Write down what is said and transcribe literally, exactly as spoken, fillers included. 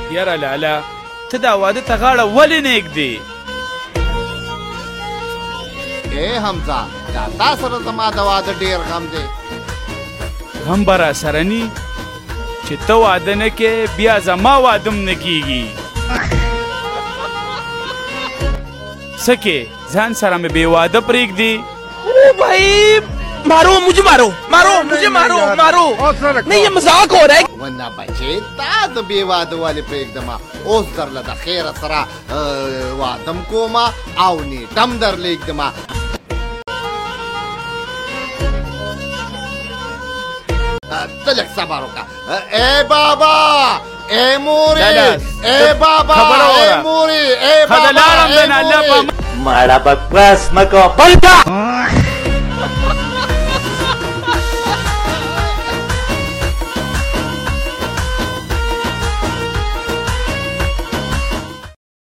یاره لاله ته دا واده ته غاړه ولې نه ږدې؟ اے حمزه دا تا سره زما د واده ډېر غم دی. غم به راسره ني چې ته واده نه کې بیا زما واده م نه کېږي. څه کې ځان سره مې بې واده پرېږدي؟ او بھائی मारो मुझे मारो मारो मुझे मारो मारो नहीं ये मजाक हो रहा है. ونه بچې تا د بې واده والې پرېږدمه اوس درله د خیره سره وادم کومه او نیټم درلېږدمه. ته لږ صبر وکړه. ای بابا ای مورې ای بابا ای مورې ای بابا ای مورې ماړه بکواس مه کوه پلټه